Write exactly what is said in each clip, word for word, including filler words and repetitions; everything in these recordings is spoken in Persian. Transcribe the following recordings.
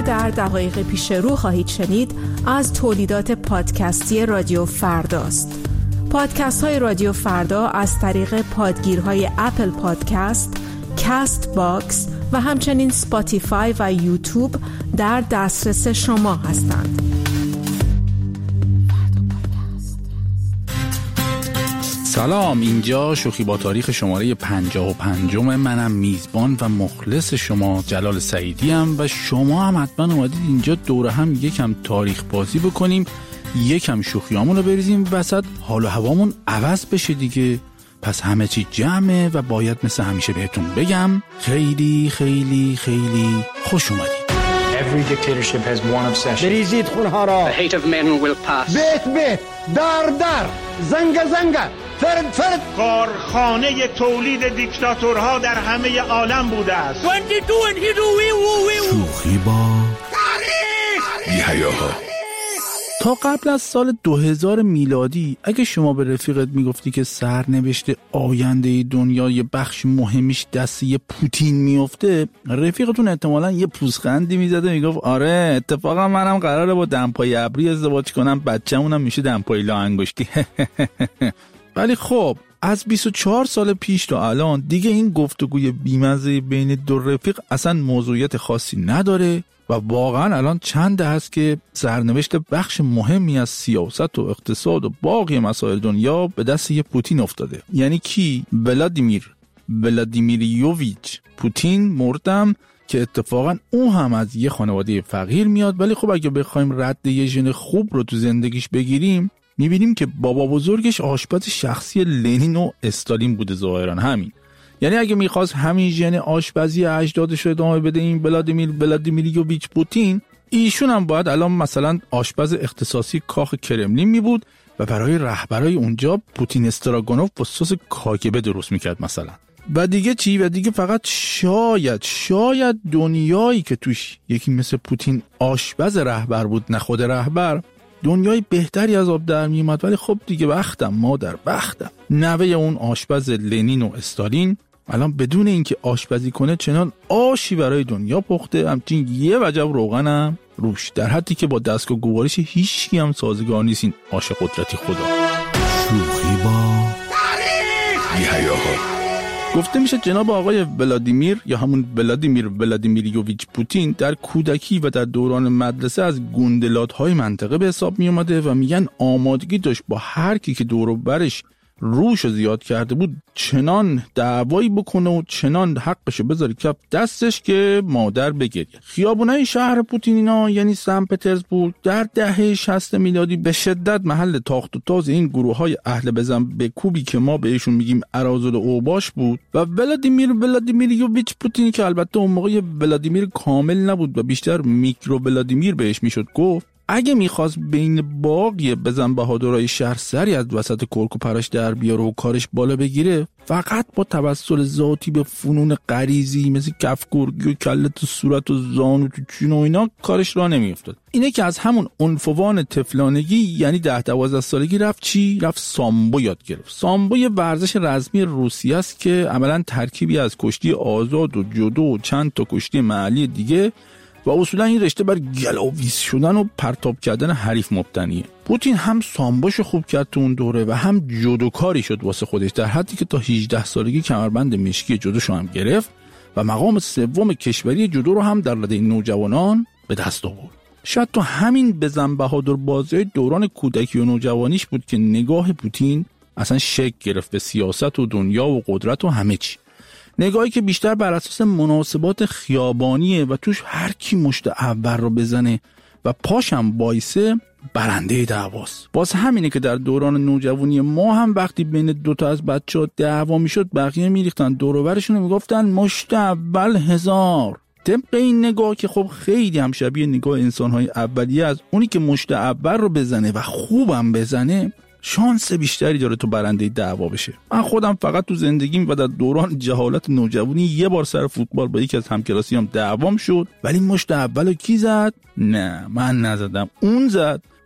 در دقایق پیش رو خواهید شنید از تولیدات پادکستی رادیو فرداست. پادکست های رادیو فردا از طریق پادگیرهای اپل پادکست، کست باکس و همچنین سپاتیفای و یوتیوب در دسترس شما هستند. سلام، اینجا شوخی با تاریخ شماره پنجاه و پنجم. منم میزبان و مخلص شما جلال سعیدی ام و شما هم حتما اومدید اینجا دوره هم یکم تاریخ بازی بکنیم، یکم شوخیامون رو بریزیم وسط، حال و هوامون عوض بشه دیگه. پس همه چی جمعه و باید مثل همیشه بهتون بگم خیلی خیلی خیلی خوش اومدید. Every dictatorship has one obsession. بریزید خونها را. The hate of men will pass. بیت بیت، در در، زنگ زنگ، فرد فرد. کارخانه تولید دیکتاتورها در همه عالم بوده است. شوخی با تاریخ. بی‌حیاها. تا قبل از سال دو هزار میلادی اگه شما به رفیقت میگفتی که سرنوشت آینده دنیا یه بخش مهمیش دست یه پوتین میفته، رفیقتون احتمالاً یه پوزخندی میزده، میگفت آره اتفاقا منم قراره با دمپای ابری ازدواج کنم، بچه‌مونم میشه دمپای لا انگشتی. ولی خب از بیست و چهار سال پیش تا الان دیگه این گفتگوی بیمزه بین دو رفیق اصلا موضوعیت خاصی نداره و واقعا الان چند هست که سرنوشت بخش مهمی از سیاست و اقتصاد و باقی مسائل دنیا به دست یه پوتین افتاده. یعنی کی؟ ولادیمیر ولادیمیریوویچ پوتین مردم که اتفاقا او هم از یه خانواده فقیر میاد، ولی خب اگه بخوایم رد یه ژن خوب رو تو زندگیش بگیریم میبینیم که بابا بزرگش آشپز شخصی لنین و استالین بوده ظاهرا. همین، یعنی اگه میخواست همین ژن آشپزی اجدادش رو ادامه بده این ولادیمیر ولادیمیریوویچ پوتین، ایشون هم باید الان مثلا آشپز اختصاصی کاخ کرملین می بود و برای رهبرای اونجا پوتین استراگانوف با سس کاگبه درست میکرد مثلا. و دیگه چی؟ و دیگه فقط شاید شاید دنیایی که توش یکی مثل پوتین آشپز رهبر بود، نه خود رهبر، دنیای بهتری از آب در می اومد. ولی خب دیگه بختم مادر، بختم. نوه اون آشپز لنین و استالین الان بدون اینکه آشپزی کنه چنان آشی برای دنیا پخته، همچنین یه وجب روغنم روش، در حدی که با دستگاه گوارش هیچکی هم سازگار نیست این آش قدرتی خدا. شوخی با تاریخ. بی‌حیاها. گفته میشه جناب آقای ولادیمیر یا همون ولادیمیر ولادیمیریوویچ پوتین در کودکی و در دوران مدرسه از گوندلات‌های منطقه به حساب می اومده و میگن آمادگی داشت با هر کی که دور و برش روش زیاد کرده بود چنان دعوایی بکنه و چنان حقشو بذاره کف دستش که مادر بگیره. خیابونای شهر پوتین اینا یعنی سن پترزبورگ در دهه شصت میلادی به شدت محل تاخت و تاز این گروه‌های اهل بزن به کوبی که ما بهشون میگیم اراذل اوباش بود و ولادیمیر ولادیمیریوویچ پوتین که البته اون موقع ولادیمیر کامل نبود و بیشتر میکرو ولادیمیر بهش میشد گفت، اگه میخواست بین باقی بزن بهادرای شهر سری از وسط کرک و پرش در بیاره و کارش بالا بگیره، فقط با توسل ذاتی به فنون غریزی مثل کفگرگی و کله تو صورت و زانو تو چین و اینا کارش را نمیافتاد. اینه که از همون عنفوان طفلانگی یعنی ده دوازده سالگی رفت چی؟ رفت سامبو یاد گرفت. سامبو یه ورزش رسمی روسیه است که عملاً ترکیبی از کشتی آزاد و جودو و چند تا کشتی محلی دیگه و اصولا این رشته بر گلاویز شدن و پرتاب کردن حریف مبتنیه. پوتین هم سامبوشو خوب کرد تو اون دوره و هم جودوکاری شد واسه خودش، در حدی که تا هجده سالگی کمربند مشکی جودوشو هم گرفت و مقام سوم کشوری جودو رو هم در رده نوجوانان به دست آورد. شاید تو همین بزن بهادر بازی دوران کودکی و نوجوانیش بود که نگاه پوتین اصلا شک گرفت به سیاست و دنیا و قدرت و همه چی. نگاهی که بیشتر بر اساس مناسبات خیابانیه و توش هر کی مشت اول رو بزنه و پاشم بایسه برنده دعواست. واسه همینه که در دوران نوجوانی ما هم وقتی بین دوتا از بچه‌ها دعوا میشد بقیه میریختن دور و برشون و میگفتن مشت اول هزار. طبق این نگاه که خب خیلی هم شبیه نگاه انسان‌های اولیه از اونی که مشت اول رو بزنه و خوبم بزنه شانس بیشتری داره تو برنده دعوا بشه. من خودم فقط تو زندگیم و در دوران جهالت نوجوانی یه بار سر فوتبال با یکی از همکلاسیام دعوام شد، ولی مشت اولو کی زد؟ نه من نزدم، اون زد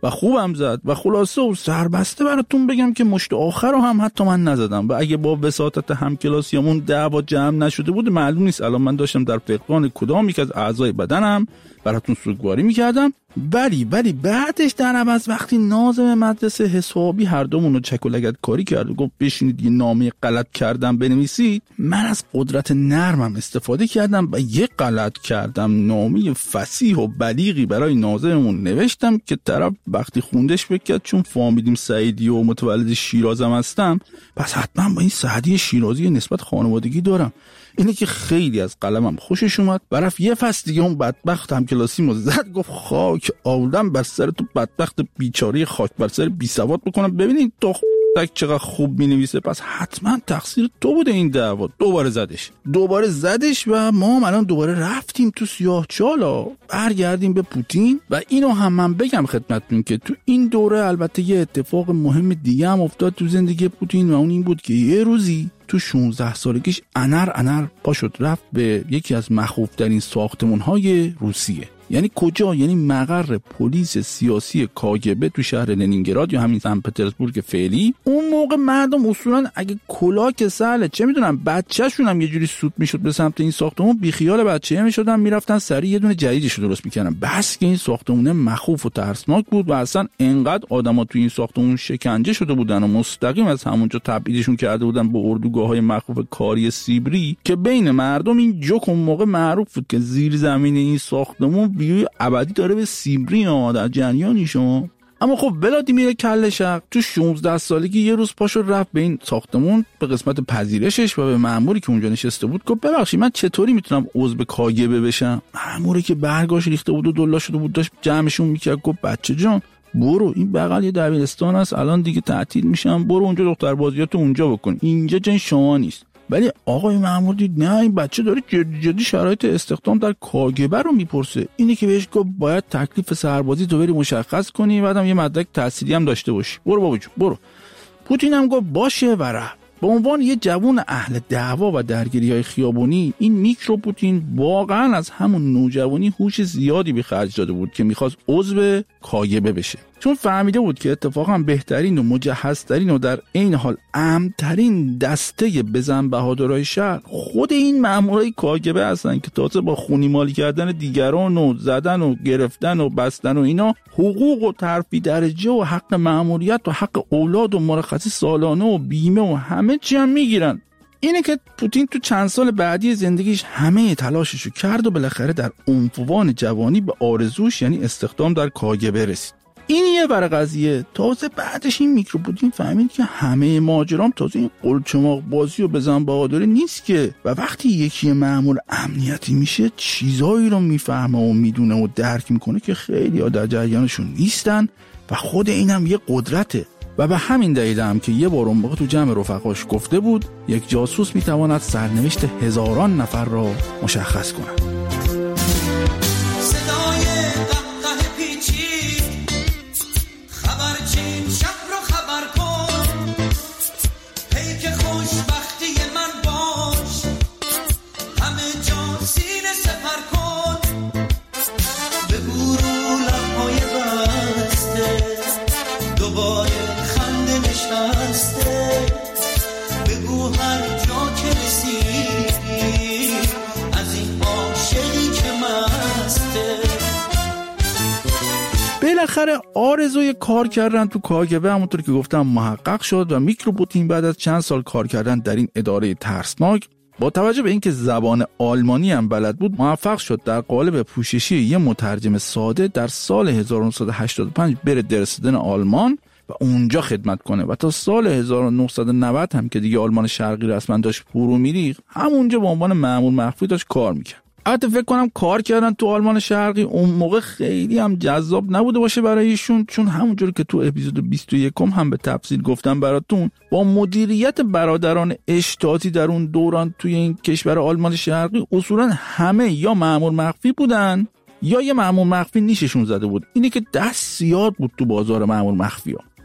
و خوبم زد و خلاصه و سربسته براتون بگم که مشت آخر رو هم حتی من نزدم و اگه با وساطت همکلاسیامون دعوا جمع نشده بود معلوم نیست الان من داشتم در فقدان کدام یک از اعضای بدنم براتون سوگواری میکردم. ولی ولی بعدش در عوض وقتی ناظم مدرسه حسابی هر دومون رو چک و لگد کاری کرد و گفت بشینید یه نامه غلط کردم بنویسید، من از قدرت نرمم استفاده کردم و یه غلط کردم نامه فصیح و بلیغی برای ناظممون نوشتم که طرف وقتی خوندش فکر کرد چون فامیلیم سعیدی و متولد شیرازم هستم پس حتما با این سعدی شیرازی نسبت خانوادگی دارم. اینه که خیلی از قلمم خوشش اومد. برف یه فصل دیگه اون بدبخت هم کلاسیمو زد، گفت خاک آولم بر سر تو بدبخت بیچاره، خاک بر سر بی سواد بکنم. ببینید تو خودک چقدر خوب مینویسه، پس حتما تقصیر تو بوده این دعوا. دوباره زدش دوباره زدش و ما هم الان دوباره رفتیم تو سیاه چالا، برگردیم به پوتین. و اینو هم من بگم خدمتتون که تو این دوره البته یه اتفاق مهم دیگه هم افتاد تو زندگی پوتین و اون این بود که یه روزی تو شانزده سالگیش انر انر پا شد رفت به یکی از مخوف‌ترین ساختمان‌های روسیه. یعنی کجا؟ یعنی مقر پلیس سیاسی کاگبه تو شهر لنینگراد یا همین سن پترزبورگ فعلی. اون موقع مردم اصولا اگه کلاک سهله چه میدونم بچه‌شون هم یه جوری سوت میشد به سمت این ساختمون، بیخیال بچه‌ها میشدن میرفتن سریع یه دونه جدیدش درست میکردن. بس که این ساختمون مخوف و ترسناک بود و اصلا انقدر آدما تو این ساختمون شکنجه شده بودن و مستقیم از همونجا تبعیدشون کرده بودن به اردوگاه‌های مخوف کاری سیبری که بین مردم این جوک اون موقع معروف بود که زیر زمین این ساختمون ویوی ابدی داره به سیبری ها در جریانی شما. اما خب ولادیمیر کله‌شق تو شانزده سالگی یه روز پاشو رفت به این ساختمون به قسمت پذیرشش و به مأموری که اونجا نشسته بود گفت ببخشید من چطوری میتونم عضو کاگبه بشم؟ مأموری که برگاش ریخته بود و دلا شده بود داشت جمعشون میکرد گفت بچه جان برو این بغل یه دبیرستان هست الان دیگه تعطیل میشم، برو اونجا دختر بازیاتو اونجا بکن، اینجا جای شما نیست. ولی آقای مأمور دید نه این بچه داره جدی جدی شرایط استخدام در کاگبه رو میپرسه. اینی که بهش گفت باید تکلیف سربازی تو بری مشخص کنی، بعدم یه مدرک تحصیلی هم داشته باشی، برو بابا جون برو. پوتین هم گفت باشه و رفت. به عنوان یه جوان اهل دعوا و درگیری‌های خیابونی این میکرو پوتین واقعا از همون نوجوانی هوش زیادی به خرج داده بود که میخواست عضو کاگبه بشه، چون فهمیده بود که اتفاقا بهترین و مجهزترین و در عین حال امن‌ترین دسته بزن بهادرهای شهر خود این مامورای کاگبه هستن که تازه با خونی مالی کردن دیگران و زدن و گرفتن و بستن و اینا حقوق و ترفیع درجه و حق مأموریت و حق اولاد و مرخصی سالانه و بیمه و همه چی هم میگیرن. اینه که پوتین تو چند سال بعدی زندگیش همه تلاششو کرد و بالاخره در عنفوان جوانی به آرزوش یعنی استخدام در کاگبه رسید. این یه ور قضیه. تازه بعدش این میکرو پوتین فهمید که همه ماجرام تازه این قلچماق بازی و بزن بهادری نیست که، و وقتی یکی مأمور امنیتی میشه چیزایی رو میفهمه و میدونه و درک میکنه که خیلی ها در جریانشون نیستن و خود اینم یه قدرته. و به همین دلیل هم که یه بار اون موقع تو جمع رفقاش گفته بود یک جاسوس میتواند سرنوشت هزاران نفر را مشخص کند. بالاخره آرزوی کار کردن تو کاگبه همونطور که گفتم محقق شد و میکرو پوتین بعد از چند سال کار کردن در این اداره ترسناک با توجه به اینکه زبان آلمانی هم بلد بود موفق شد در قالب پوششی یه مترجم ساده در سال هزار و نهصد و هشتاد و پنج بره درسدن آلمان و اونجا خدمت کنه و تا سال هزار و نهصد و نود هم که دیگه آلمان شرقی رسما داشت فرو میریخت همونجا به عنوان مأمور مخفی داشت کار میکرد. البته فکر کنم کار کردن تو آلمان شرقی اون موقع خیلی هم جذاب نبوده باشه برای ایشون، چون همونجوری که تو اپیزود بیست و یک هم به تفصیل گفتم براتون با مدیریت برادران اشتاتی در اون دوران توی این کشور آلمان شرقی اصولا همه یا مأمور مخفی بودن یا یه مأمور مخفی نیششون زده بود. اینه که دست زیاد بود تو بازار مأمور مخفی ها.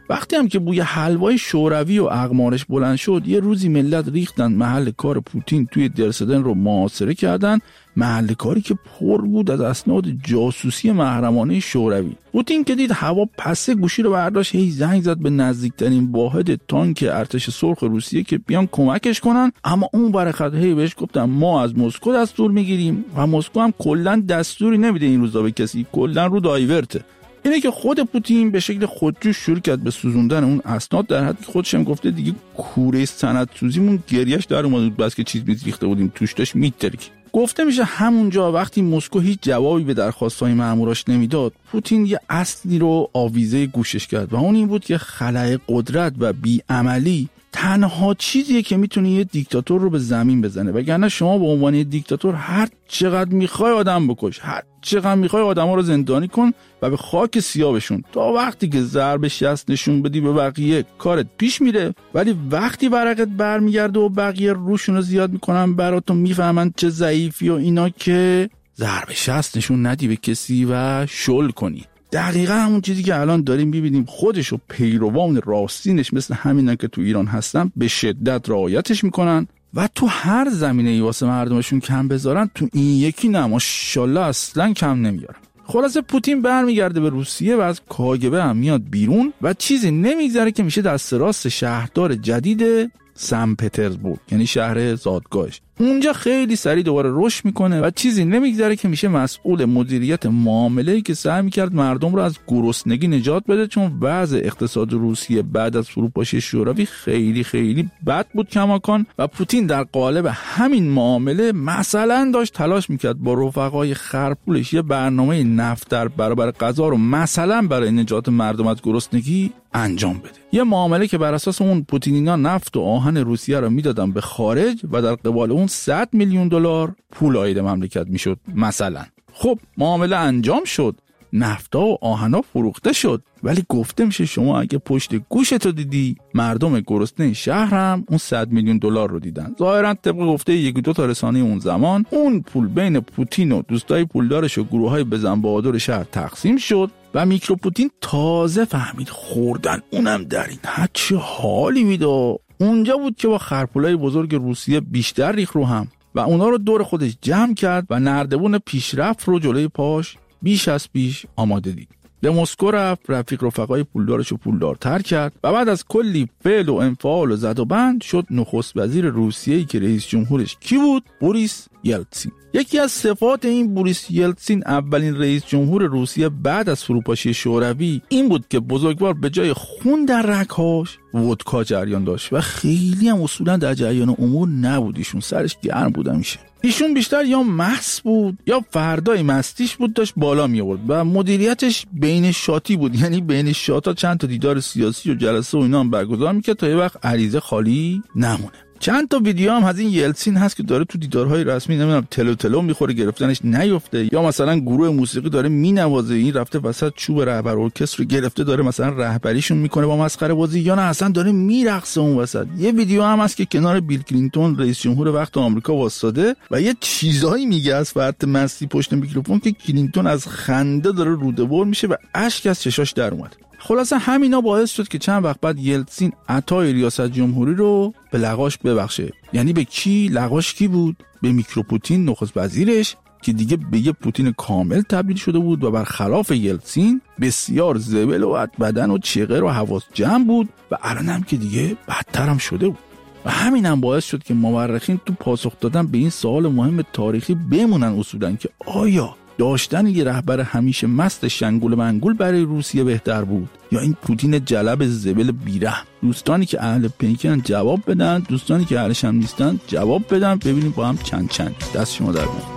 وقتی هم که بوی حلوای شوروی و اقمارش بلند شد، یه روزی ملت ریختن محل کار پوتین توی درسدن رو محاصره کردن، محل کاری که پر بود از اسناد جاسوسی محرمانه شوروی. پوتین که دید هوا پسه، گوشی رو برداشت، هی زنگ زد به نزدیکترین واحد تانک ارتش سرخ روسیه که بیان کمکش کنن، اما اون برخط هی بهش گفتن ما از مسکو دستور میگیریم و مسکو هم کلا دستوری نمیده این روزا به کسی، کلا رو دایورته. اینه که خود پوتین به شکل خودجوش شروع کرد به سوزوندن اون اسناد، در حدی که خودش هم گفته دیگه کوره سندسوزیمون گریش در اومد بود، بس که چیز میز ریخته بودیم توش داشت میترک. گفته میشه همونجا وقتی مسکو هیچ جوابی به درخواست‌های ماموراش نمیداد، پوتین یه اصلی رو آویزه گوشش کرد و اون این بود که خلأ قدرت و بی‌عملی تنها چیزیه که میتونه یه دیکتاتور رو به زمین بزنه، وگرنه شما به عنوان یه دیکتاتور هر چقدر میخوای آدم بکش، هر چقدر میخوای آدما رو زندانی کن و به خاک سیاهشون، تا وقتی که ضرب شست نشون بدی به بقیه کارت پیش میره، ولی وقتی ورقت برمیگرده و بقیه روشون رو زیاد میکنن براتون، میفهمن چه ضعیفی و اینا، که ضرب شست نشون ندی به کسی و شل کنی. دقیقا همون چیزی که الان داریم میبینیم. خودش و پیروان راستینش مثل همینن که تو ایران هستن به شدت رعایتش میکنن و تو هر زمینه ای واسه مردمشون کم بذارن، تو این یکی نه ماشاءالله اصلا کم نمیارن. خلاصه پوتین برمیگرده به روسیه و از کاگبه هم میاد بیرون و چیزی نمیگذره که میشه دست راست شهردار جدید سن پترزبورگ، یعنی شهر زادگاهش. اونجا خیلی سریع دوباره رشد میکنه و چیزی نمیگذره که میشه مسئول مدیریت معامله‌ای که سعی میکرد مردم رو از گرسنگی نجات بده، چون وضع اقتصاد روسیه بعد از فروپاشی شوروی خیلی خیلی بد بود کماکان و پوتین در قالب همین معامله مثلا داشت تلاش میکرد با رفقای خرپولش یه برنامه نفت در برابر غذا رو مثلا برای نجات مردم از گرسنگی انجام بده. یه معامله که بر اساس اون پوتینینا نفت و آهن روسیه رو میدادن به خارج و در قبال اون صد میلیون دلار پول عاید مملکت میشد مثلا. خب معامله انجام شد، نفتا و آهنا فروخته شد، ولی گفته میشه شما اگه پشت گوشتو دیدی، مردم گرسنه شهر هم اون صد میلیون دلار رو دیدن. ظاهرا طبق گفته یکی دو تا رسانه اون زمان، اون پول بین پوتین و دوستای پولدارش و گروهای بزن بهادر شهر تقسیم شد و میکرو پوتین تازه فهمید خوردن اونم در این حد چه حالی میده. اونجا بود که با خرپولای بزرگ روسیه بیشتر ریخ رو هم و اونا رو دور خودش جمع کرد و نردبون پیشرفت رو جلوی پاش بیش از پیش آماده دید. به مسکو رفت، رفیق رفقای پولدارش رو پولدارتر کرد و بعد از کلی فعل و انفعال و زد و بند شد نخست وزیر روسیه‌ای که رئیس جمهورش کی بود؟ بوریس یلتسین. یکی از صفات این بوریس یلتسین، اولین رئیس جمهور روسیه بعد از فروپاشی شوروی، این بود که بزرگوار به جای خون در رگ‌هاش ودکا جریان داشت و خیلی هم اصولا در جریان امور نبود. ایشون سرش گرم بود همیشه. ایشون بیشتر یا مست بود یا فردای مستیش بود داشت بالا می آورد و مدیریتش بین شاطی بود، یعنی بین شاطا چند تا دیدار سیاسی و جلسه و اینا هم برگزار میکرد تا یه وقت عریضه خالی نمونه. چند تا ویدیو هم از این یلتسین هست که داره تو دیدارهای رسمی نمیدونم تلو تلو میخوره گرفتنش نیفته، یا مثلا گروه موسیقی داره مینوازه، این رفته وسط چوب رهبر ارکستر رو گرفته داره مثلا رهبریشون میکنه با مسخره بازی، یا نه اصلا داره میرقصه اون وسط. یه ویدیو هم هست که کنار بیل کلینتون رئیس جمهور وقت آمریکا واسطاده و یه چیزایی میگه از فرط مستی پشت میکروفون که کلینتون از خنده داره روده‌بر میشه و اشک از چشاش در اومد. خلاصه همینا باعث شد که چند وقت بعد یلتسین عطای ریاست جمهوری رو به لقاش ببخشه. یعنی به کی؟ لقاش کی بود؟ به میکرو پوتین نخست وزیرش که دیگه به یه پوتین کامل تبدیل شده بود و برخلاف یلتسین بسیار زبل و بدن و چغر و حواس جمع بود و الان هم که دیگه بدتر هم شده بود. و همین هم باعث شد که مورخین تو پاسخ دادن به این سوال مهم تاریخی بمونن اصولاً که آیا داشتن یه رهبر همیشه مست شنگول منگول برای روسیه بهتر بود یا این پوتین جلب زبل بیرحم؟ دوستانی که اهل پینکن جواب بدن، دوستانی که اهلش هم نیستن جواب بدن، ببینیم با هم چند چند. دست شما در بیاد.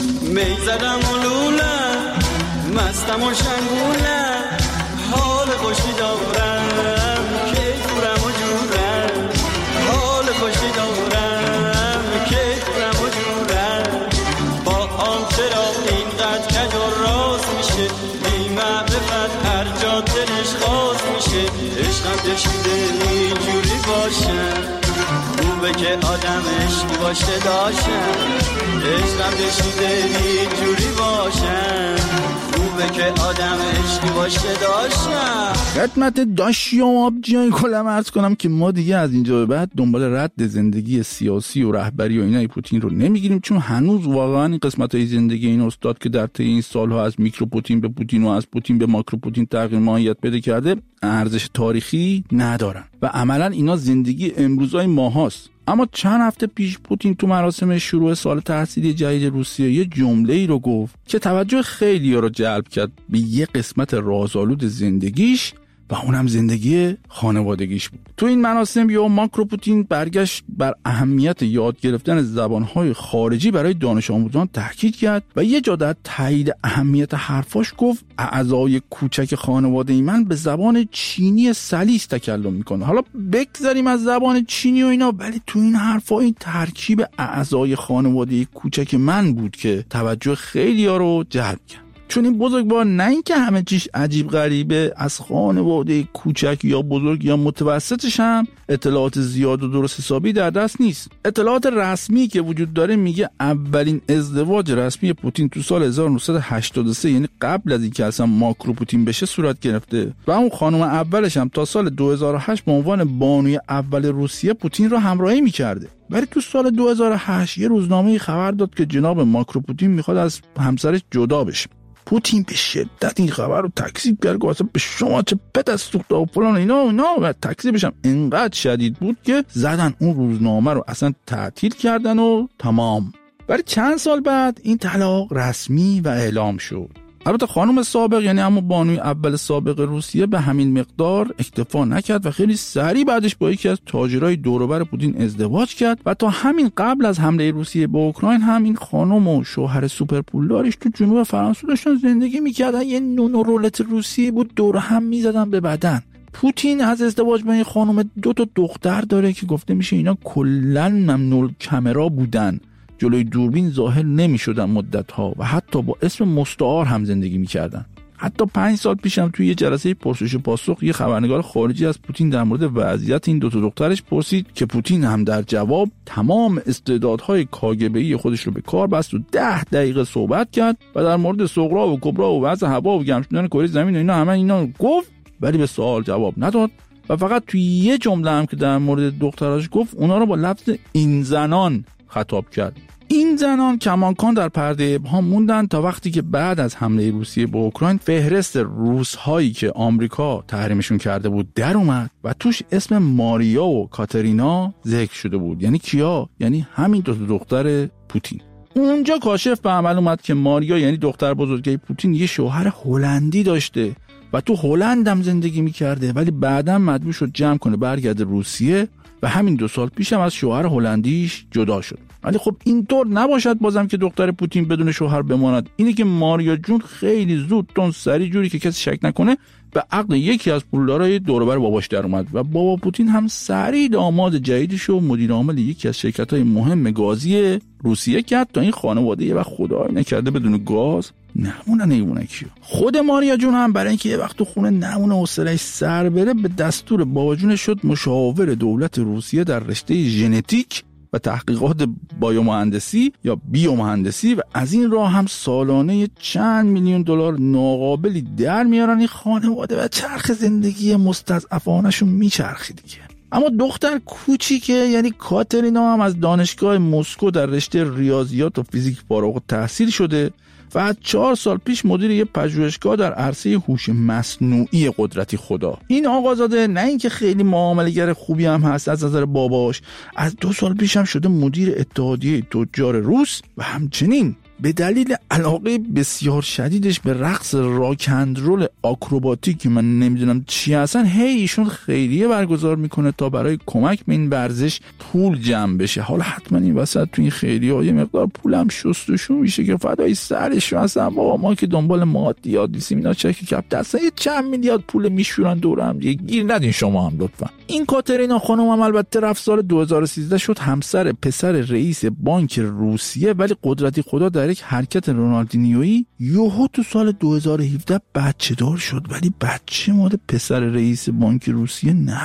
میزدم و لولم مستم و شنگولم، حال خوشی دارم که دورم و جورم، حال خوشی دارم که دورم و جورم، با آن چرا اینقدر کج و راست میشه، بی معرفت هر جا دلش خواست میشه، عشقم دشیده اینجوری باشم، خوبه که آدم عشقی باشه داشتم، عشقم دشیده اینجوری باشم، خوبه خوبه که آدم عشقی باشه داشتم. خدمت داشیام آبجیان کلم عرض کنم که ما دیگه از اینجا به بعد دنبال رد زندگی سیاسی و رهبری و اینای پوتین رو نمیگیریم، چون هنوز واقعا این قسمت‌های زندگی این استاد که در طی این سالها از میکرو پوتین به پوتین و از پوتین به ماکرو پوتین تغییر ماهیت پیدا کرده ارزش تاریخی ندارن و عملا اینا زندگی امروزای ماهاست. اما چند هفته پیش پوتین تو مراسم شروع سال تحصیلی جدید روسیه یه جمله‌ای رو گفت که توجه خیلی‌ها رو جلب کرد به یه قسمت رازآلود زندگیش و اونم زندگی خانوادگیش بود. تو این مراسم یا ماکرو پوتین برگشت بر اهمیت یاد گرفتن زبان‌های خارجی برای دانش آموزان تاکید کرد و یه جا در تایید اهمیت حرفاش گفت اعضای کوچک خانواده من به زبان چینی سلیس تکلم میکنه. حالا بگذاریم از زبان چینی و اینا، ولی تو این حرفا این ترکیب اعضای خانواده کوچک من بود که توجه خیلی‌ها رو جلب کرد. چون این بزرگوار نه اینکه همه چیش عجیب غریبه، از خانواده کوچک یا بزرگ یا متوسطش هم اطلاعات زیاد و درست حسابی در دست نیست. اطلاعات رسمی که وجود داره میگه اولین ازدواج رسمی پوتین تو سال هزار و نهصد و هشتاد و سه، یعنی قبل از اینکه اصلا ماکرو پوتین بشه، صورت گرفته و اون خانم اولش هم تا سال دو هزار و هشت به عنوان بانوی اول روسیه پوتین رو همراهی میکرده. ولی تو سال دو هزار و هشت یه روزنامه خبر داد که جناب ماکرو پوتین میخواد از همسرش جدا بشه. پوتین به شدت این خبر رو تکذیب کرد که اصلا به شما چه پت از سوخته و فلان اینا اینا و تکذیبش هم اینقدر شدید بود که زدن اون روزنامه رو اصلا تعطیل کردن و تمام. ولی چند سال بعد این طلاق رسمی و اعلام شد. البته خانم سابق، یعنی اما بانوی اول سابق روسیه، به همین مقدار اکتفا نکرد و خیلی سریع بعدش با یکی از تاجرای دور و بر پوتین ازدواج کرد و تا همین قبل از حمله روسیه به اوکراین هم این خانم و شوهر سوپر پولدارش تو جنوب فرانسه داشتن زندگی میکردن. یه نونو رولت روسیه بود، دور هم میزدن به بدن. پوتین از ازدواج با این خانم دو تا دختر داره که گفته میشه اینا کلاً ممنوع کامرا بودن، جلوی دوربین ظاهر نمی شدن مدت‌ها و حتی با اسم مستعار هم زندگی می کردن. حتی پنج سال پیشم توی یه جلسه پرسش و پاسخ یه خبرنگار خارجی از پوتین در مورد وضعیت این دو تا دخترش پرسید که پوتین هم در جواب تمام استعدادهای کاگبه‌ای خودش رو به کار بست و ده دقیقه صحبت کرد و در مورد سغرا و کبرا و وضع هوا و گرم شدن کره زمین و اینا همه اینا گفت، ولی به سوال جواب نداد و فقط توی یه جمله هم که در مورد دختراش گفت اونا رو با لفظ این زنان خطاب کرد. این زنان کماکان در پرده ابهام موندن تا وقتی که بعد از حمله روسیه به اوکراین فهرست روس هایی که آمریکا تحریمشون کرده بود در اومد و توش اسم ماریا و کاترینا ذکر شده بود. یعنی کیا؟ یعنی همین دو تا دختر پوتین. اونجا کاشف به عمل اومد که ماریا، یعنی دختر بزرگه پوتین، یه شوهر هلندی داشته و تو هلند هم زندگی میکرده، ولی بعداً مجبور شد جمع کنه برگرده روسیه و همین دو سال پیش هم از شوهر هلندیش جدا شد. ولی خب اینطور نباشد بازم که دختر پوتین بدون شوهر بماند. اینه که ماریا جون خیلی زود تون سری جوری که کسی شک نکنه به عقد یکی از پولدارای دور و بر باباش در اومد و بابا پوتین هم سری داماد جدیدش و مدیر عامل یکی از شرکت‌های مهم گازی روسیه کرد تا این خانواده یه وقت خدای نکرده بدون گاز نمونه نیمونه کیو. خود ماریا جون هم برای اینکه یه وقت تو خونه نمونه حوصله‌اش سر بره به دستور بابا جون شد مشاور دولت روسیه در رشته ژنتیک و تحقیقات بایومهندسی یا بیومهندسی و از این راه هم سالانه چند میلیون دلار ناقابلی در میارن این خانواده و چرخ زندگی مستضعفانشون میچرخی دیگه. اما دختر کوچیکه، یعنی کاترینا، هم از دانشگاه مسکو در رشته ریاضیات و فیزیک فارغ التحصیل شده و از چهار سال پیش مدیر یه پژوهشگاه در عرصه هوش مصنوعی قدرتی خدا. این آقازاده نه اینکه خیلی معامله‌گر خوبی هم هست از نظر باباش، از دو سال پیش هم شده مدیر اتحادیه تجار روس و همچنین به دلیل علاقه بسیار شدیدش به رقص راک اند رول آکروباتیک که من نمیدونم چی هستن، هی ایشون خیریه برگزار میکنه تا برای کمک به این ورزش پول جمع بشه. حالا حتما این وسط تو این خیریه یه مقدار پولم شستشون میشه که فدای سرش هستن. بابا ما که دنبال مادیات نیستیم، اینا چک کپ دستن یه چند میلیارد پول میشورن دور هم دیگه، گیر ندین شما هم لطفا. این کاترینا خانم هم البته رفت سال دو هزار و سیزده شد همسر پسر رئیس بانک روسیه، ولی قدرتی خدا در یک حرکت رونالدینیویی یوهو تو سال دو هزار و هفده بچه دار شد، ولی بچه مال پسر رئیس بانک روسیه نبود.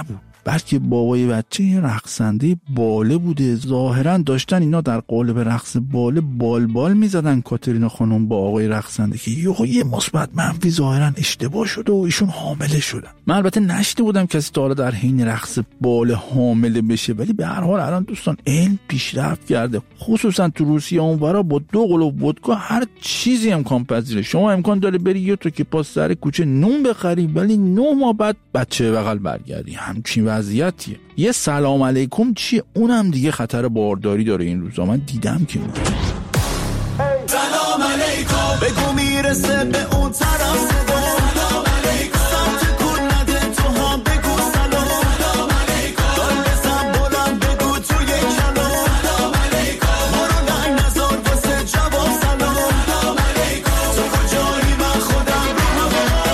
بلکه بابای بچه یه رقصنده باله بوده. ظاهرا داشتن اینا در قالب رقص باله بال بال میزدن کاترینا خانم با آقای رقصنده که یهو یه مثبت منفی ظاهرا اشتباه شده و ایشون حامله شدن. من البته نشنیده بودم کسی تا حالا در حین رقص باله حامله بشه، ولی به هر حال الان دوستان علم پیشرفت کرده، خصوصا تو روسیه اونورا با دو قلوب ودکا هر چیزی امکان پذیره. شما امکان داره بری یه تو که پاس سر کوچه نون بخری ولی نه ماه بعد بچه بغل برگردی. همچین وضعیتیه. یه سلام علیکم چیه؟ اونم دیگه خطر بارداری داره این روزا. من دیدم که میگه سلام علیکم بگو میرسه به اون طرف صدا. سلام علیکم سمت کن نده تو هم بگو سلام. سلام علیکم دار بزن بلند بگو توی کلام. سلام علیکم ما رو لنگ نزار واسه جواب سلام. سلام علیکم تو کجایی من خودم رو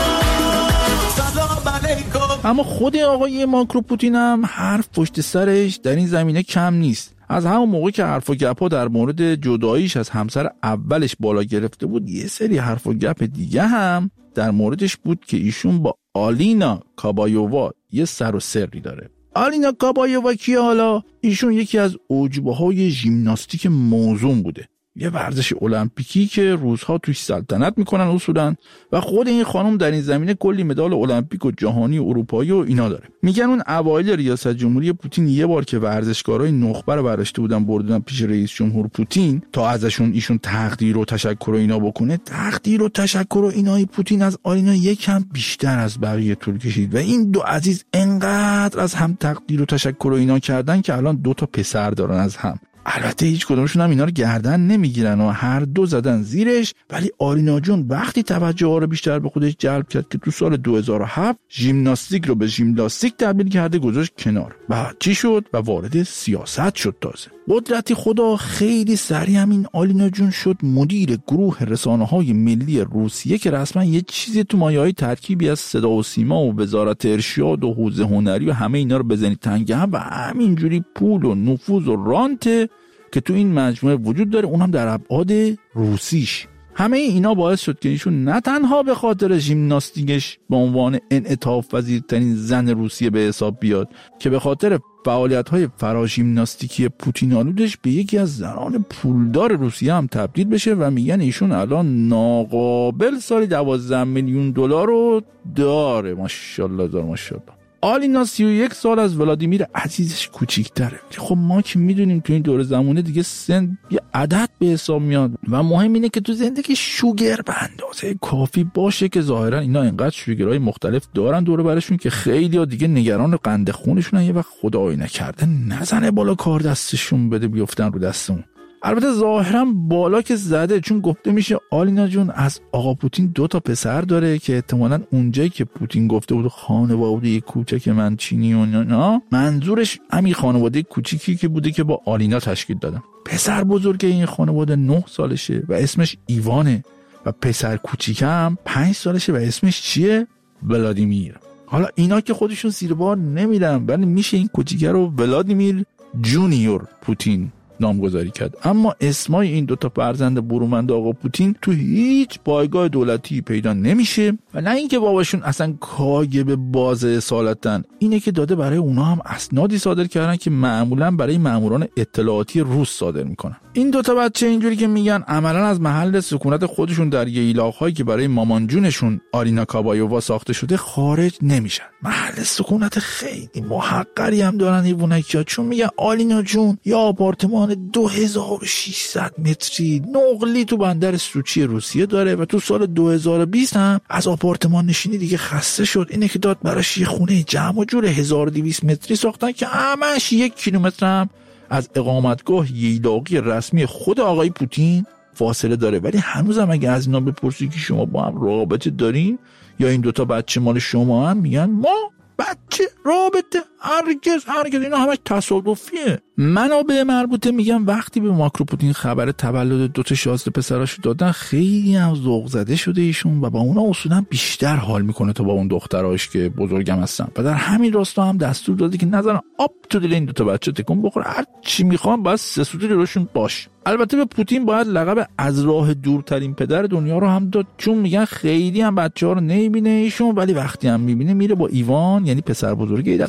سلام علیکم. اما خود آقای ماکرو پوتین هم حرف پشت سرش در این زمینه کم نیست. از همون موقع که حرف و گپ ها در مورد جداییش از همسر اولش بالا گرفته بود، یه سری حرف و گپ دیگه هم در موردش بود که ایشون با آلینا کابایووا یه سر و سری داره. آلینا کابایووا کیه حالا؟ ایشون یکی از عجبه های ژیمناستیک موزون بوده، یه ورزش المپیکی که روزها توش سلطنت میکنن اصولا، و خود این خانم در این زمینه کلی مدال المپیک و جهانی و اروپایی و اینا داره. میگن اون اوایل ریاست جمهوری پوتین یه بار که ورزشکارای نخبه رو براشته بودن بردن پیش رئیس جمهور پوتین تا ازشون ایشون تقدیر و تشکر و اینا بکنه، تقدیر و تشکر و اینای پوتین از آلینا یکم بیشتر از بقیه طول کشید و این دو عزیز انقدر از هم تقدیر و تشکر و اینا کردن که الان دو تا پسر دارن از هم. البته هیچ کدومشون هم اینا رو گردن نمیگیرن و هر دو زدن زیرش، ولی آلینا جون وقتی توجه ها رو بیشتر به خودش جلب کرد که تو سال دو هزار و هفت ژیمناستیک رو به ژیمناستیک تبدیل کرده، گذاشت کنار و چی شد و وارد سیاست شد. تازه قدرتی خدا خیلی سریع هم این آلینا جون شد مدیر گروه رسانه‌های ملی روسیه که رسما یه چیزی تو مایه‌های ترکیبی از صدا و سیما و وزارت ارشاد و حوزه هنری و همه اینا رو بزنید تنگ هم و همینجوری پول و نفوذ و رانت که تو این مجموعه وجود داره، اونم در ابعاد روسیش. همه اینا باعث شد که ایشون نه تنها به خاطر ژیمناستیکش به عنوان انعطاف پذیرترین زن روسیه به حساب بیاد، که به خاطر فعالیت‌های فراژیمناستیکی پوتین آلودش به یکی از زنان پولدار روسیه هم تبدیل بشه و میگن ایشون الان ناقابل سالی دوازده میلیون دلار رو داره. ماشاءالله دار ماشاءالله. آلینا سی و یک سال از ولادیمیر عزیزش کوچیک‌تره. خب ما که میدونیم تو این دور زمانه دیگه سن یه عدد به حساب میاد و مهم اینه که تو زندگی شوگر به اندازه کافی باشه که ظاهرا اینا اینقدر شوگرهای مختلف دارن دور برشون که خیلی ها دیگه نگران قند خونشونن یه وقت خدایی نکرده نزنه بالا کار دستشون بده بیفتن رو دستمون. البته ظاهرا بالا که زده، چون گفته میشه آلینا جون از آقا پوتین دو تا پسر داره که احتمالاً اونجایی که پوتین گفته بود خانواده کوچک من چینی و نه، منظورش همین خانواده کوچیکی که بوده که با آلینا تشکیل دادن. پسر بزرگ این خانواده نه سالشه و اسمش ایوانه و پسر کوچیکم پنج سالشه و اسمش چیه؟ ولادیمیر. حالا اینا که خودشون زیر بار نمیدن، ولی میشه این کوچیکه رو ولادیمیر جونیور پوتین نامگذاری کرد. اما اسمای این دوتا فرزند برومند آقا پوتین تو هیچ پایگاه دولتی پیدا نمیشه و نه اینکه باباشون اصلا کاگب باز اصالتن، اینه که داده برای اونا هم اسنادی صادر کردن که معمولا برای ماموران اطلاعاتی روس صادر میکنن. این دوتا بچه اینجوری که میگن عملا از محل سکونت خودشون در ییلاق‌هایی که برای مامان جونشون آلینا کابایووا ساخته شده خارج نمیشن. محل سکونت خیلی محقری هم دارن ایوونکیا، چون میگن آلینا جون یا آپارتمان دو هزار و ششصد متری نقلی تو بندر سوچی روسیه داره و تو سال دو هزار و بیست هم از آپارتمان نشینی دیگه خسته شد. اینه که داد براش یه خونه جمع و جور هزار و دویست متری ساختن که همش یک کیلومتر هم از اقامتگاه ییلاقی رسمی خود آقای پوتین فاصله داره. ولی هنوزم اگه از اینا بپرسی که شما با هم رابطه دارین یا این دوتا بچه مال شما هم، میگن ما بچه رابطه هرگز هرگز، اینا همش تصادفیه. منابع مربوطه میگن وقتی به ماکرو پوتین خبر تولد دو تا شازده پسراشو دادن خیلی هم ذوق زده شده ایشون و با اونا اصولا بیشتر حال میکنه تا با اون دختراش که بزرگم هستن و در همین راستا هم دستور داده که نذارن آب تو دل این دو تا بچه تکون بخوره، هر چی میخوان باید سه سوتی روشون باش. البته به پوتین باید لقب از راه دورترین پدر دنیا رو هم داد، چون میگن خیلی هم بچه‌ها رو نمیبینه ایشون، ولی وقتی هم میبینه میره با ایوان یعنی پسر بزرگی دست هاکی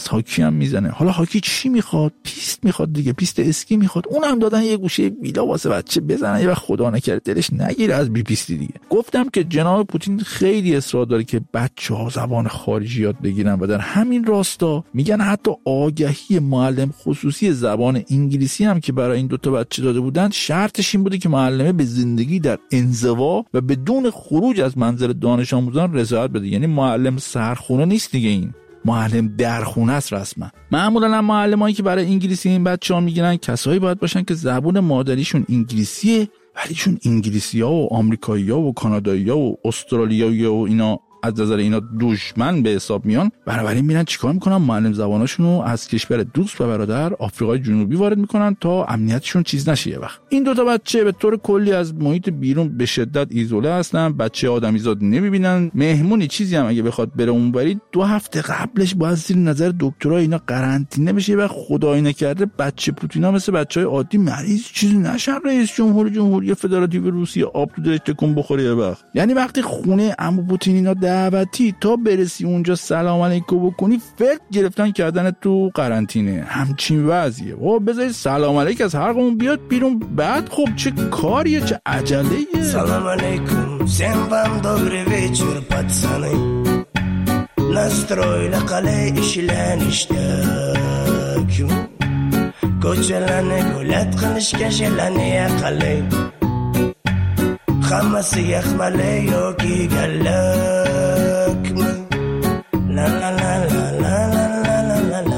هم میزنه. حالا هاکی چی میخواد؟ پیست میخواد دیگه، پیست اسکی میخواد. اونم دادن یه گوشه ویلا واسه بچه بزنن، یه وقت خدا نکرده دلش نگیره از بی پیستی دیگه. گفتم که جناب پوتین خیلی اصرار داره که بچه‌ها زبان خارجی یاد بگیرن و در همین راستا میگن حتی آگهی معلم خصوصی زبان انگلیسی هم که برای این دوتا بچه داده بودن شرطش این بوده که معلمه به زندگی در انزوا و بدون خروج از منزل دانش آموزان رضایت بده. یعنی معلم سرخونه نیست دیگه، این معلم درخونه است رسما. معمولا هم معلمایی که برای انگلیسی این بچه‌ها میگیرن کسایی باید باشن که زبان مادریشون انگلیسیه، ولی چون انگلیسی‌ها و آمریکایی‌ها و کانادایی‌ها و استرالیایی‌ها و اینا از نظر اینا دشمن به حساب میان، بنابراین میرن چیکار میکنن؟ معلم زباناشون رو از کشور دوست و برادر آفریقای جنوبی وارد میکنن تا امنیتشون چیز نشه. یه وقت این دوتا بچه به طور کلی از محیط بیرون به شدت ایزوله هستن، بچه آدمیزاد نمیبینن. مهمونی چیزی هم اگه بخواد بره اونوری دو هفته قبلش باید زیر نظر دکترا اینا قرنطینه بشه و خدای نکرده بچه پوتینا مثل بچهای عادی مریض چیزی نشن رئیس جمهور جمهوری فدراتیو روسیه آب تو دلش تکون بخوره. یه وقت یعنی وقتی خونه عمو پوتین اینا دعوتی تا برسی اونجا سلام علیکم بکنی فکر گرفتن کردن تو قرنطینه. همچین وضعیه. و بذارید سلام علیک از حلقمون بیاد بیرون، بعد خب چه کاریه، چه عجله‌ایه. سلام علیکم всем вам добрый вечер пацаны. Настроили qalay ishlanishdak. Ko'chalarni gullat qilishga shelani qalay. Hammasi yaxmali yoki gallakmi. La la la la la la la la la la.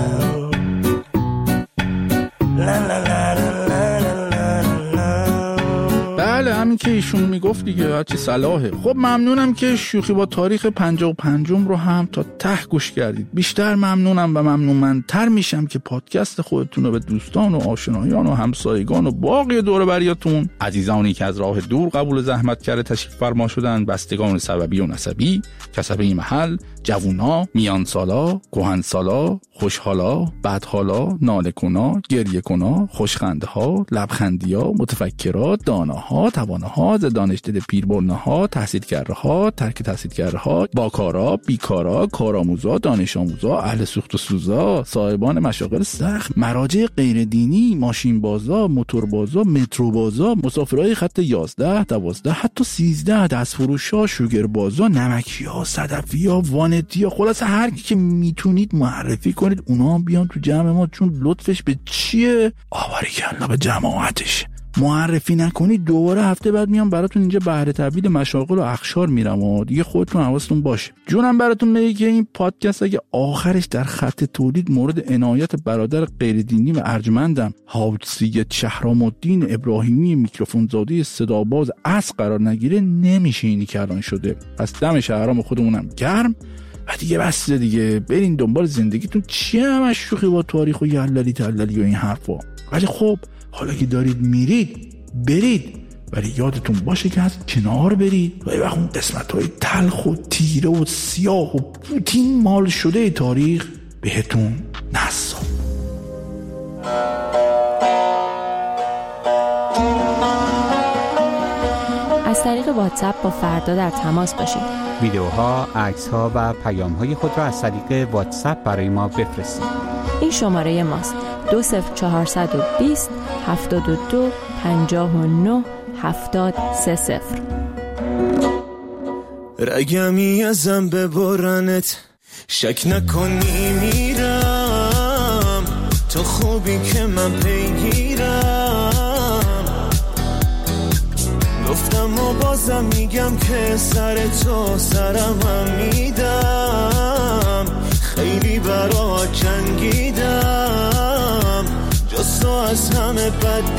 La la la la la la la. بله همین که ایشون میگفت دیگه، هرچی صلاحه. خب ممنونم که شوخی با تاریخ پنجاه و پنجم رو هم تا ته گوش کردید. بیشتر ممنونم و ممنونمندتر میشم که پادکست خودتون رو به دوستان و آشنایان و همسایگان و باقی دور و بریاتون، عزیزانی که از راه دور قبول زحمت کرده تشریف فرما شدن، بستگان سببی و نسبی، کسبه محل، جوونا، میان سالا، کهن سالا، خوشحالا، بدحالا، ناله کنا، گریه کنا، خوشخنده ها، لبخندی ها، متفکرها، داناها، تواناها، دانشدل پیربرنه ها، تحصیل کرده ها، ترک تحصیل کرده ها، باکارا، بیکارا، کارآموزا، دانش آموزا، اهل سوخت و سوزا، صاحبان مشاغل سخت، مراجع غیر دینی، ماشین بازا، موتور بازا، مترو بازا، مسافرای خط یازده، دوازده، حتی سیزده، دستفروشا، شوگر بازا، نمکیا، صدفیا، وانتیا، خلاصه هر کی که میتونید معرفی کنید اونا هم بیان تو جمع ما، چون لطفش به چیه؟ آواری کلا به جماعتش. معرفی نکنید دوباره هفته بعد میام براتون اینجا بهره تبدیل مشاغل و اخشار میرم و دیگه خودتون حواستون باشه. جونم براتون میگه که این پادکست اگه آخرش در خط تولید مورد عنایت برادر غیر دینی و ارجمندم حاج سید شهرام الدین ابراهیمی میکروفون زاده صداباز اصل قرار نگیره نمیشه اینی که الان شده. پس دم شهرام خودمونم گرم و دیگه بس دیگه، برین دنبال زندگیتون. چی همش شوخی با تاریخ و یللی تللی و این حرفا. ولی خب حالا که دارید میرید برید، ولی یادتون باشه که از کنار برید و یه وقت اون قسمت‌های تلخ و تیره و سیاه و پوتین مال شده تاریخ بهتون نسا. از طریق واتساپ با فردا در تماس باشید. ویدیوها، عکس‌ها و پیام‌های خود را از طریق واتساپ برای ما بفرستید. این شماره ماست: دو صفر چهارصد و بیست هفتاد و دو پنجاه و نه هفتاد سه صفر. رگمی ازم ببرنت، شک نکنی میرم، تو خوبی که من پیگیرم. گفتم و بازم میگم که سر تو سرم هم میدم، خیلی برا جنگیدم، جز تو از همه بد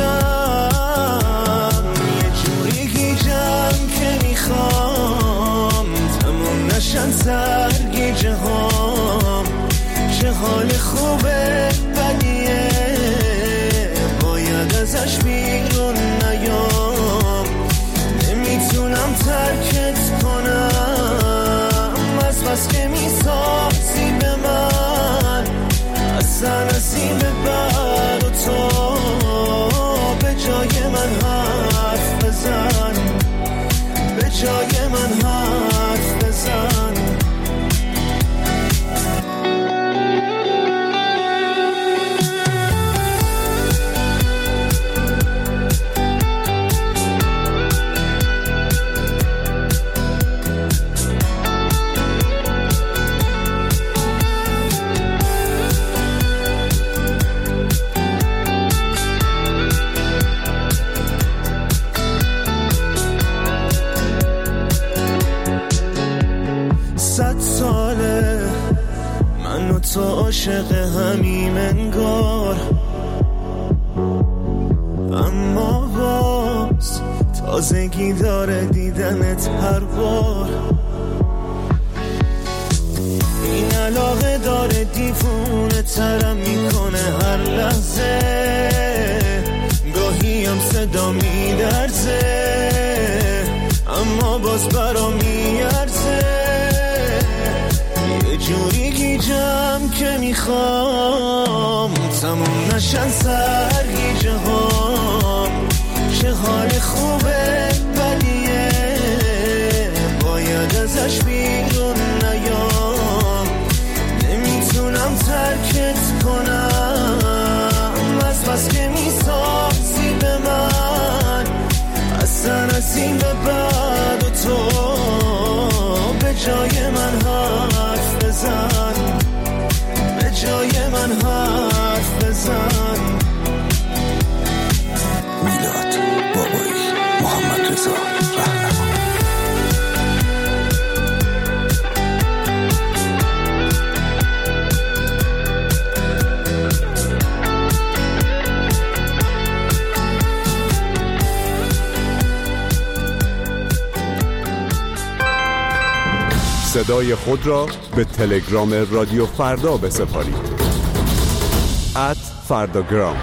دیدم. یه جوری گیجم که میخوام تمام نشن سرگیجه هام. چه حال خوبه بدیه باید ازش بیرون نیام. نمیتونم ترکت کنم از بس که میسازی به من، اصلا از این به بعد و تو به جای من حرف بزن، به جای من حرف بزن. عاشق همیم انگار، اما باز تازگی داره دیدنت هر بار. این علاقه داره دیوونه ترم میکنه هر لحظه، گاهی هم صدا میدرزه اما باز برام میارزه. یه جوری گیجم که میخوام تموم نشن سرگیجه هام. چه حال خوبه بدیه باید ازش بیرون نیام. نمیتونم ترکت کنم از بس که میسازی به من. اصلا از این به بعد و تو به جای من حرف بزن، به جای من حرف بزن. میلاد بابایی، محمد رضا رهنما. صدای خود را به تلگرام رادیو فردا بسپارید. ات فرداگرام.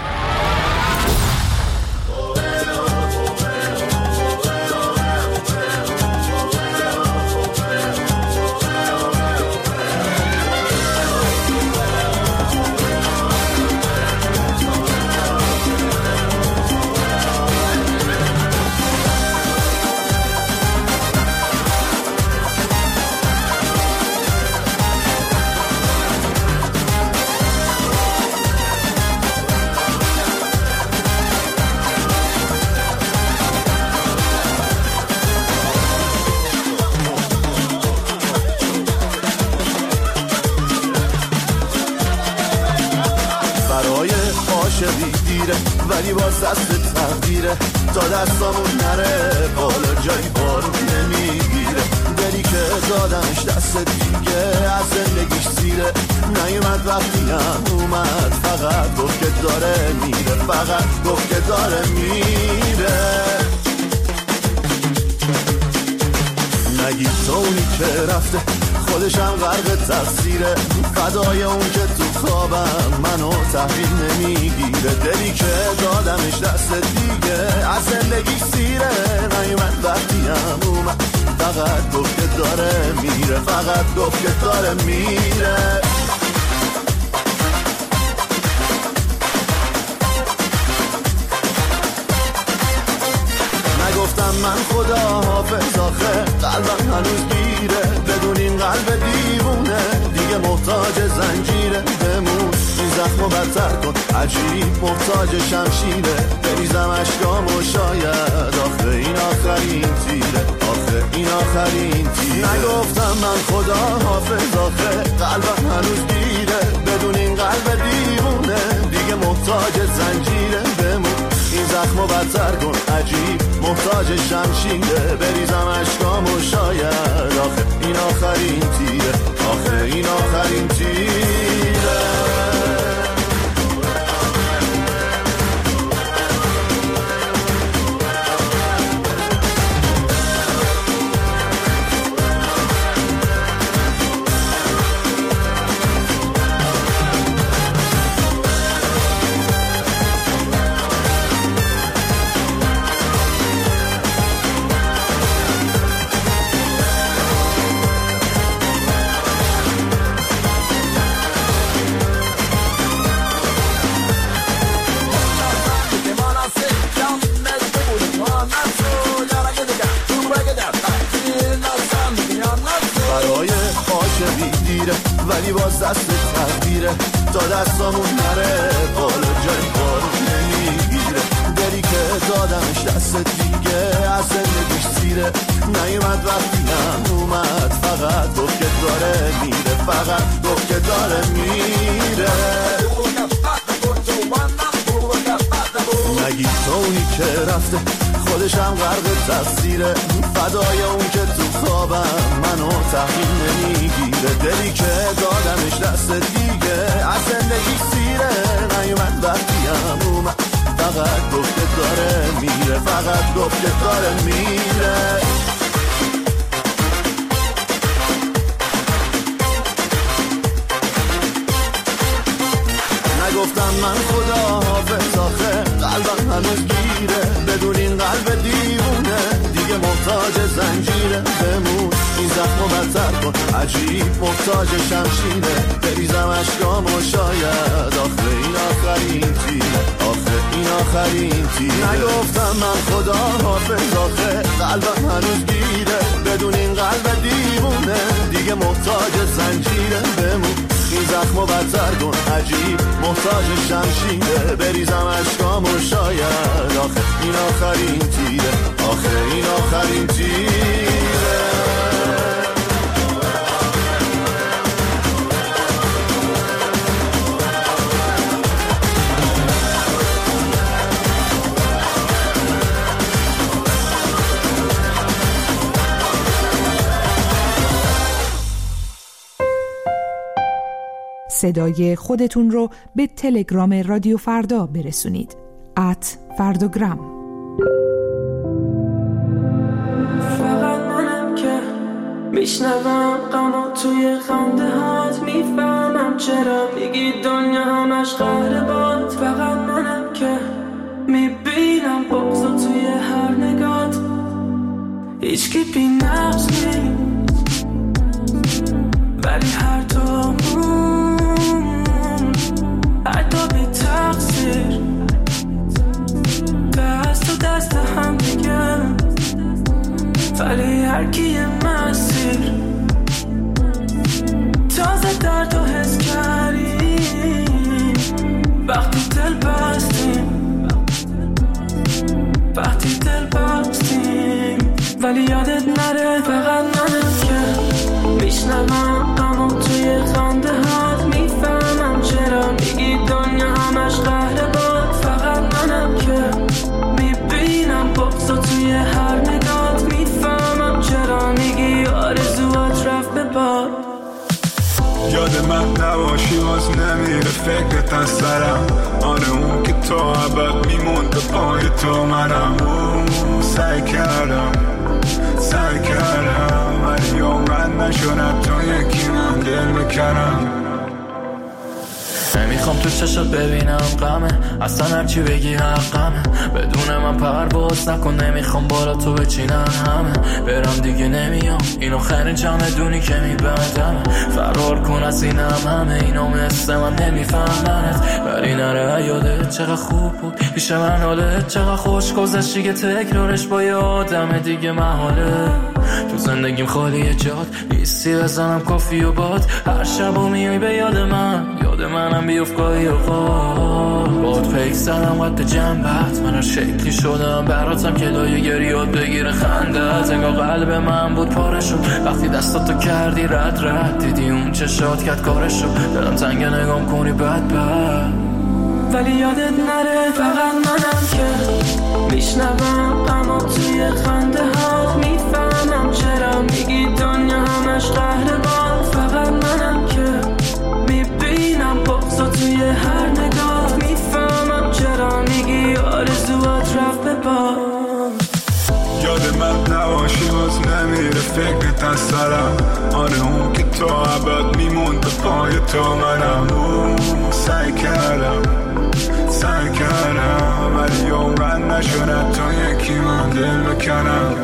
ولی باز دست تقدیره تا دستامون نره بالا جایی بارون نمیگیره. دلی که دادمش دست دیگه از زندگیش زیره. نیومد وقتی هم اومد فقط گفت که داره میره، فقط گفت که داره میره. نگی تو اونی که رفته خودشم غرق تقصیره. فدای اون که تو خوابم منو تحویل نمیگیره. دلی که دادمش دست دیگه از زندگی سیره. نیومد وقتی هم اومد فقط گفت که داره میره، فقط گفت که داره میره. نگفتم من خدا حافظ آخه قلبم هنوز گیره. بدون این قلب دیوونه دیگه محتاج زنجیره. بمون این زخمو بدتر کن عجیب محتاج شمشیره. بریزم اشکامو شاید آخه این آخرین تیره، آخه این آخرین تیره. نگفتم من خدا حافظ آخه قلبم هنوز گیره. بدون این قلب دیوونه دیگه محتاج زنجیره. بمون این زخمو بدتر کن عجیب محتاج شمشیره. بریزم اشکامو شاید آخه این آخرین تیره، آخه این آخرین تیره. ولی باز دست تقدیره تا دستامون نره بالا جای بارون نمیگیره. دلی که دادمش دست دیگه از زندگیش زیره. نیومد وقتی هم اومد فقط گفت که داره میره، فقط گفت که داره میره. نگی تو اونی که رفته خودشم غرق تقصیره، فدای اون که تو خوابم منو تحویل نمیگیره. دلی که دادمش دست دیگه از زندگی سیره، نیومد وقتیم اومد فقط گفته داره میره، فقط گفته داره میره. نگفتم من خدا حافظ آخه قلبم هنوز گیره، بدون این قلب دیوونه دیگه محتاج زنجیره. بمون این زخمو بدتر کن، عجیب محتاج شمشیره، بریزم اشکامو شاید آخه این آخرین تیره، آخه این آخرین تیره. نگفتم من خدا حافظ آخه قلبم هنوز گیره، بدون این قلب دیوونه دیگه محتاج زنجیره. بمون این زخمو بدتر کن، عجیب محتاج شمشیره، بریزم اشکامو شاید آخه این آخرین تیره، آخه این آخرین تیره. صدای خودتون رو به تلگرام رادیو فردا برسونید. ات فرداگرام. فقط منم که میشنوم غمو توی خنده هات، میفهمم چرا میگی دنیا همش قهر باد. فقط منم که میبینم بغضو توی هر نگات، هیچکی بی نقص نیست ولی هر دومون حتی بی تقصیر دست و دست هم دیگه، ولی هر کی یه مسیر. تازه درد و حس کردیم وقتی دل بستیم، وقتی دل بستیم. ولی یادت نره فقط منم که میشنوم غمو توی خنده هات، میفهمم چرا میگی دنیا همش قهر باد. فقط منم که میبینم بغضو توی هر نگات، میفهمم چرا میگی آرزوات رفت به باد. یاد من نباشی باز نمیره فکرت از سرم، آره اون که تا ابد میموند پای تو منم. سعی کردم سعی کردم ولی عمرن نشدم تو یکی من دل بکنم. نمیخوام تو چشات ببینم غمه، اصلا هرچی بگی حقمه، بدون من پرواز نکن، نمیخوام بالا تو بچینن همه. برم دیگه نمیام، این آخرین چمدونی که میبندم، فرار کن از اینم همه اینا مثل من نمیفهمنت. ولی نره یادت چقدر خوب بود پیش من، حالت چقدر خوش گذشتی که تکرارش با یه آدم دیگه محاله. تو زندگیم خالیه جاد نیستی، بزنم کافی و باد، هر شب و میای به یاد من، یاد منم بیفت گاهی اوقات. باد پیک زدم قد جنبت، من هر شکلی شدم براتم که لایه گریاد بگیره خندت. انگار قلب من بود پاره شد وقتی دستاتو کردی رد رد، دیدی اون چشات کرد کارشو، دلم تنگ نگام کنی بد بد. ولی یادت نره فقط منم که میشنوم غمو توی خنده هات، میفهمم چرا میگی دنیا همش قهر باد. فقط منم که میبینم بغضو توی هر نگات، میفهمم چرا میگی آرزوات رفت به باد. یاد من نباشی باز نمیره فکرت از سرم، آره اون که تا ابد میموند پای تو منم. سعی کردم سعی کردم ولی عمرن نشدم تو یکی من دل بکنم.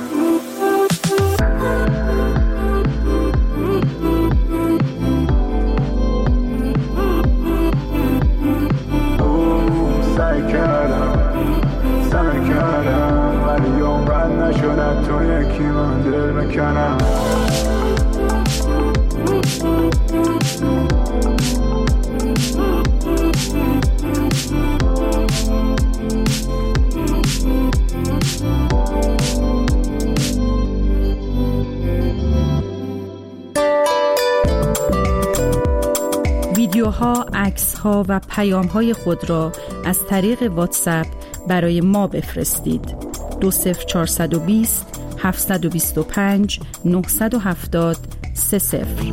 سعی کردم سعی کردم ولی عمرن نشدم تو یکی من دل بکنم. ویدیوها، عکس‌ها و پیام‌های خود را از طریق واتساپ برای ما بفرستید. دو صفر چهار دو صفر هفت دو پنج نه هفت صفر سه صفر.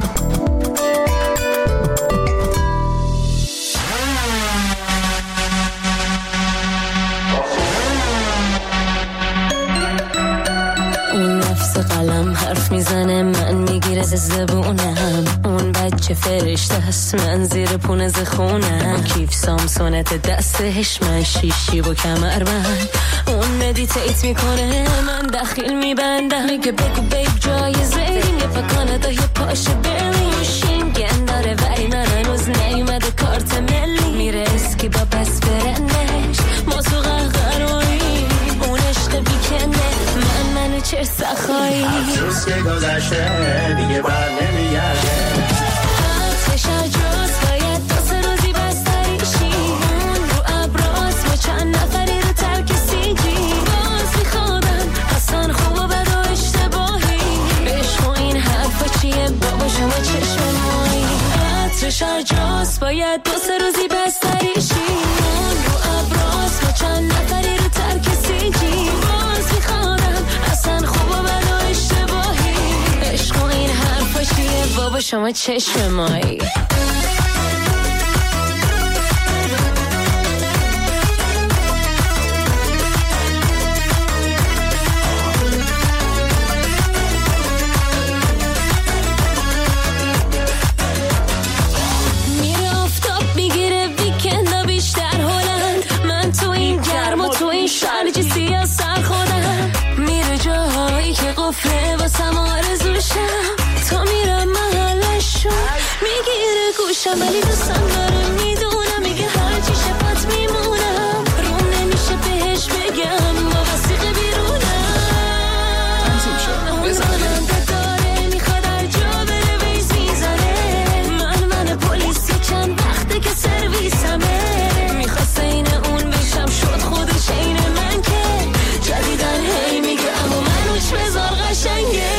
قلم حرف میزنه من میگیره زبونم، اون بچه فرشته هست من زیر پونه زخونم، کیف سامسونت دستش من شیشی و کمر من، اون مدیتیت میکنه من دخیل میبندم، میگه بگو بیب جایزه این یه پا کانادا یه پاش برلین، شینگن داره ولی من هنوز نیومده کارت ملی، میره اسکی با بس برنش ما تو قهقرایی اون عشق بیکنه من منو چه سخایی افسوس که گذشته دیگه بر نمیگرده، آتش عجوز باید دو سه روزی بستریشی، اون رو ابراز با چند نفری رو ترک سیجی، باز میخوادم اصلا خوب و بد و اشتباهی، عشق و این حرفا چیه بابا شما چشم مایی، آتش عجوز باید دو سه روزی بستریشی، اون رو ابراز با چند نفری رو ترک سیجی، باز میخوادم اصلا خوب و بد و اشتباهی، عشق و این حرفا چیه بابا شما چشم مایی. میره آفتاب میگیره ویکند بیشتر هلند، من تو این گرم و تو این شرج سیاه سر خودم، میره جاهایی که قفله واسم آرزوشم، تا میرم محلشون میگیره گوشم ولی دوستم داره میدونم، میگه هرچی شفت میمونم، روم نمیشه بهش بگم با وسیقه بیرونم، راننده داره میخواد هر جا بره ویز میزنه، من من پلیسی چند وقته که سرویسمه، میخواست این اون بشم شد خودش این من که جدیدن هی میگه اما منوش بذار قشنگه،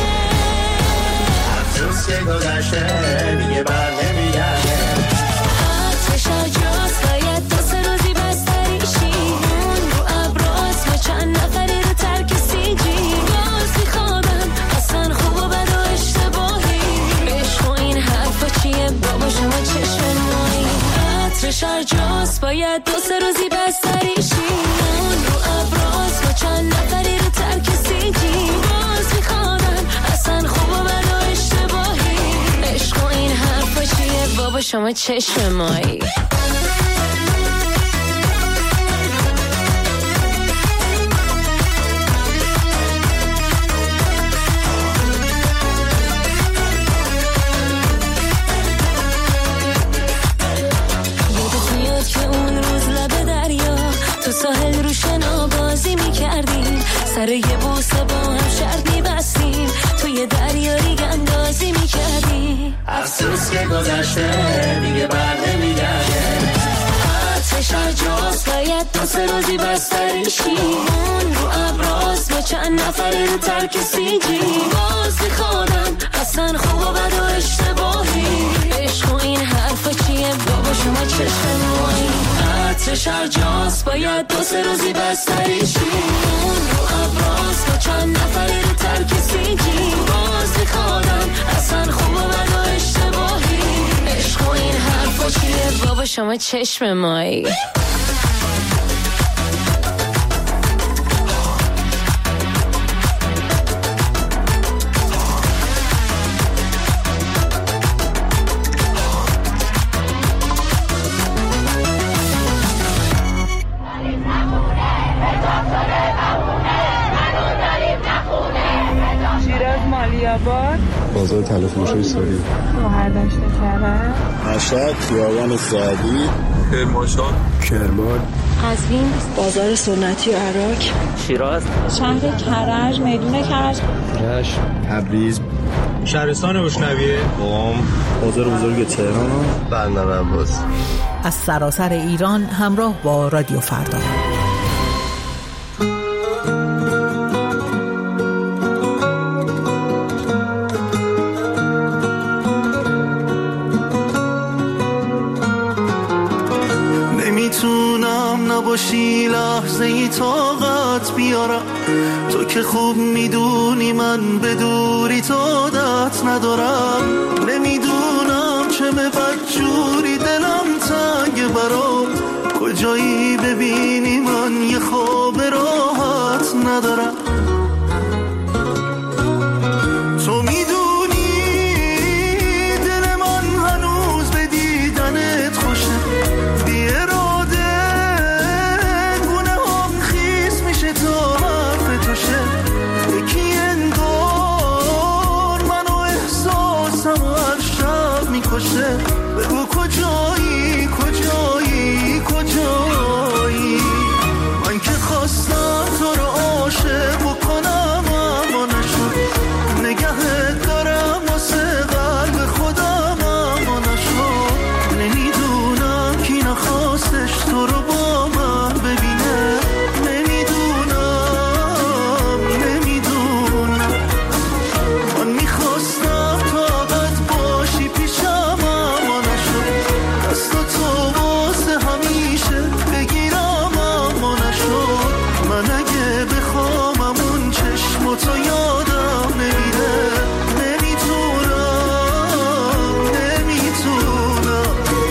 افسوس که گذشته دیگه بر نمیگرده، آتش عجاز باید دو سه روزی بستریشی، اون رو ابراز با چند نفری رو ترک سیجی، باز میخوادم اصلا خوب و بد و اشتباهی، عشق و این حرفا چیه بابا شما چشم مایی، آتش عجاز باید دو سه روزی بستریشی، اون رو ابراز با چند نفری رو ترک سیجی، باز میخوادم اصلا خوب و بد و اشتباهی، عشق و این حرفا چیه بابا شما چشم مایی. یادت میاد که اون روز لب دریا تو ساحل رو شنا بازی میکردیم، سر یه بوسه با هم شرط میبستیم، توی دریا ریگ اندازی میکردیم، افسوس که گذشته دیگه بر نمیگرده، آتش عجاز باید دو سه روزی بستریشی، اون رو ابراز با چند نفری رو ترک سیجی، باز میخوادم اصلا خوب و بد و اشتباهی، عشق و این حرفا چیه بابا شما چشم مایی، آتش عجاز باید دو سه روزی بستریشی، اون رو ابراز با چند نفری رو ترک سیجی، باز میخوادم اصلا خوب و بد و اشتباهی، عشق و این حرفا چیه بابا شما چشم مایی. بازار تلفروشی ساری مهردشت کرد مشهد خیابان سعدی کرمانشاه کرمان قزوین بازار سنتی و عراق شیراز شهر کرج میدون کرج رشت تبریز شهرستان بشنویه قم بازار بزرگ تهران بندر عباس. از سراسر ایران همراه با رادیو فردا. باشی لحظه ای طاقت بیارم. تو که خوب میدونی من به دوری تو عادت ندارم. نمیدونم چه بدجوری دلم تنگ برام. کجایی ببینی من یه خواب راحت ندارم. تو میدونی دل من هنوز به دیدنت خوشه. بی اراده گونه هم خیس میشه تا حرف توشه. یکی انگار منو احساسم و هر شب میکشه. بگو کجایی کجایی کجایی. من که خواستم تو رو عاشق بکنم اما نشد. نگهت دارم واسه قلب خودم اما نشد. نمیدونم کی نخواستش تو رو با من ببینه. نمیدونم نمیدونم. من میخواستم طاقت باشی پیشم اما نشد. دست تو واسه همیشه بگیرم اما نشد. من اگه بخوام اون چشم تو یادم نمیره. نمیتونم نمیتونم.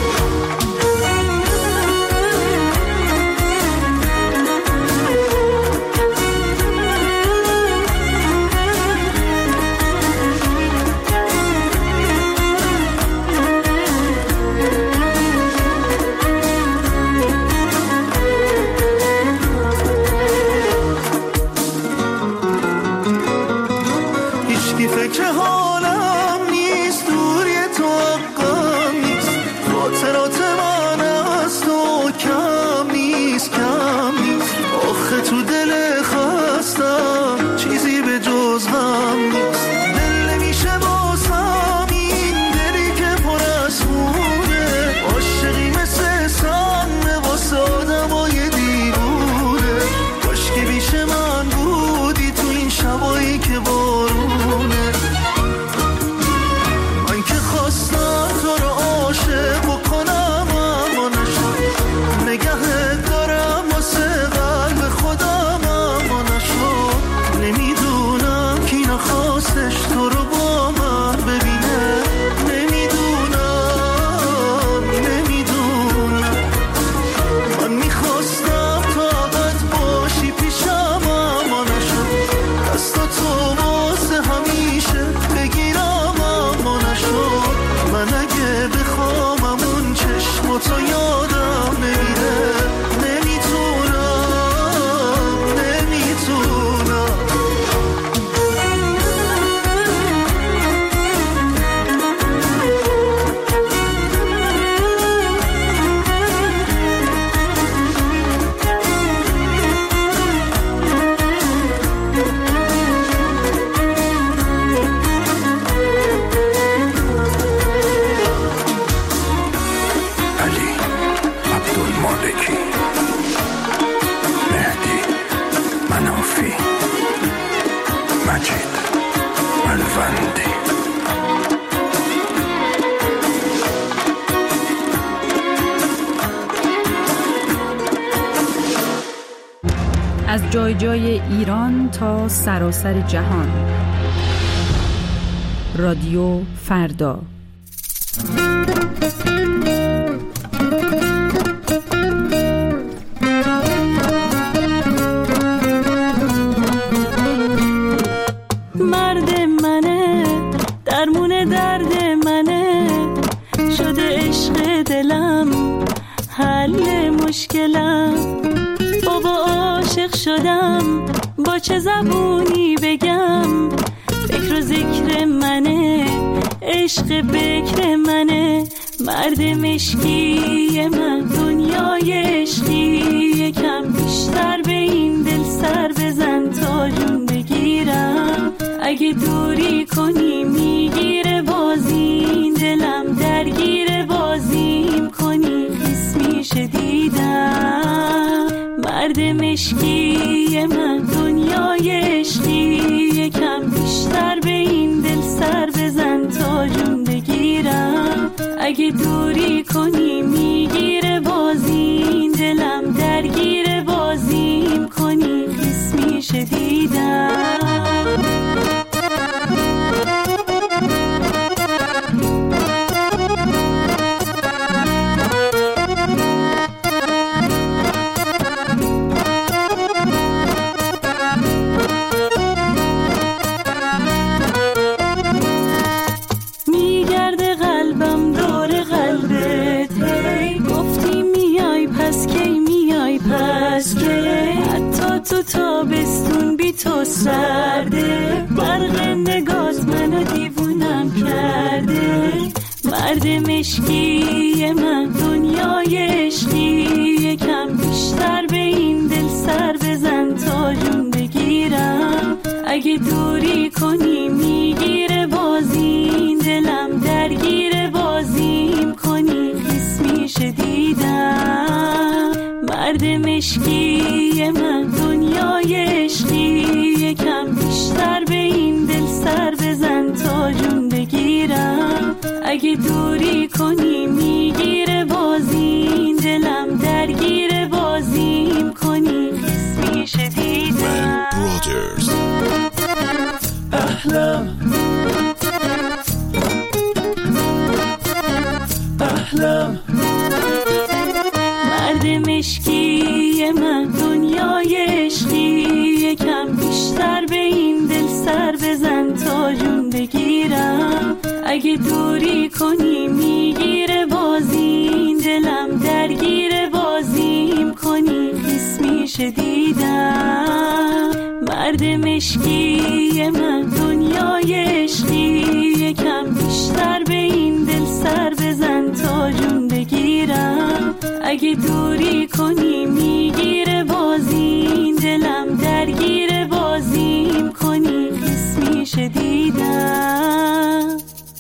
هیچکی فکر حالم نیست. دوری تو حقم نیست. خاطرات من از تو کم نیست کم نیست. آخه تو دل خستم چیزی به جز غم نیست. دل نمیشه بازم این دلی که پر از خونه. عاشقی مثل سم واسه آدمای دیوونه. کاشکی بیش من بودی تو این شبایی که بارونه. من که خواستم تو رو عاشق بکنم اما نشد. نگهت دارم واسه قلب خودم اما نشد. نمیدونم کی نخواستش تو رو با من ببینه. نمیدونم نمیدونم. من میخواستم طاقت باشی پیشم اما نشد. دست تو واسه همیشه بگیرم اما نشد. من اگه بخوام اون چشم تو یادم نمیره. نمیتونم نمیتونم. علی عبدالمالکی، مهدی منافی، مجید ملوندی. از جای جای ایران تا سراسر جهان. رادیو فردا. مرد منه درمون درد منه. شده عشق دلم حل مشکلم. بابا عاشق شدم با چه زبونی بگم. فکر و ذکر منه عشق بکر منه. مرد مشکی من دنیای عشقی. یکم بیشتر به این دل سر بزن تا جون بگیرم. اگه دوری کنی میگیره بازی. دلم درگیر بازیم کنی خیس میشه دیدم. مرد مشکی من دنیای عشقی. یکم بیشتر به این دل سر بزن تا جون بگیرم. اگه دوری کنی میگیره بازی. دلم درگیر سرده، برق نگات منو دیوونم کرده. مرد مشکی من دنیای عشقی، یکم بیشتر به این دل سر بزن تا جون بگیرم. اگه دوری کنی میگیره بازی، دلم درگیر بازیم کنی خیس میشه دیدم. مرد مشکی من دنیای عشقی، یکم بیشتر به این دل سر بزن تا جون بگیرم. اگه دوری کنی میگیره بازی، دلم درگیر بازیم کنی خیس میشه دیدم. احلام احلام مرد مشکی من دنیای عشقی، یکم بیشتر به این دل سر بزن تا جون بگیرم. اگه دوری کنی میگیره بازی، دلم درگیر بازیم کنی خیس میشه دیدم. مرد مشکی من دنیای عشقی، یکم بیشتر به این دل سر بزن تا جون بگیرم. اگه دوری کنی میگیره بازی، دلم درگیر بازیم کنی خیس میشه دیدم.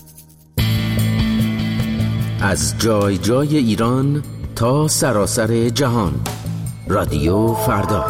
از جای جای ایران تا سراسر جهان، رادیو فردا.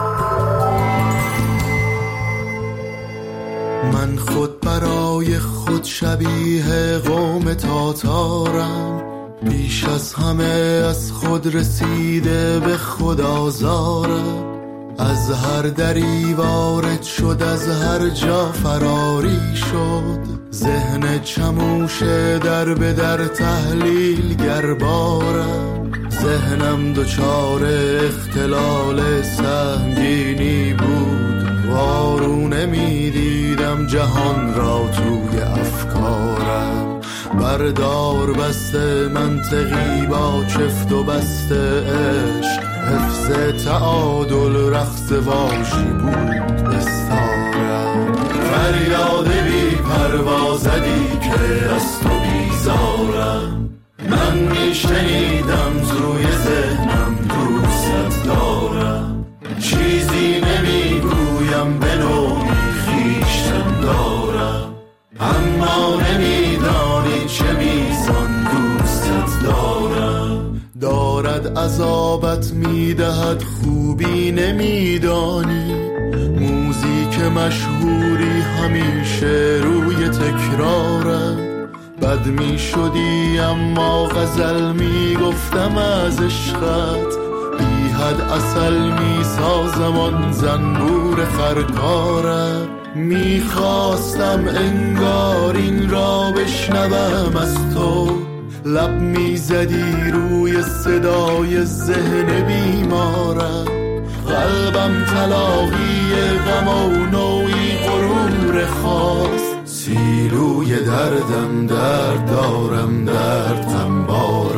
من خود برای خود شبیه قوم تاتارم، بیش از همه از خود رسیده به خود آزارم. از هر دری وارد شد، از هر جا فراری شد، ذهن چموش در به در تحلیل گربارم. ذهنم دچار اختلال سنگینی بود، وارونه می دیدم جهان را توی افکارم. بردار بسته منطقی با چفت و بسته عشق، حفظ تعادل رقص واشی بود استارم. فریاد بی پروازدی که از تو بیزارم، من میشنیدم زروی ذهنم دوست دارم. چیزی نمیگویم به نوعی خویشتن دارم، اما نمیدانی چه میزان دوستت دارم. دارد عذابت میدهد خوبی نمیدانی، موزیک مشهوری همیشه روی تکرارم. بد می شدی اما غزل می گفتم از عشقت، بی حد عسل می سازم آن زنبور خرکارم. می خواستم انگار این را بشنوم از تو، لب می زدی روی صدای ذهن بیمارم. قلبم تلاقی غم و نوعی غرور خاص، سیلوی دردم درد دارم درد غمبارم.